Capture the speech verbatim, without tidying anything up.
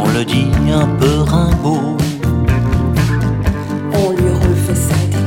le dit un peu rimbaud. On lui refait sa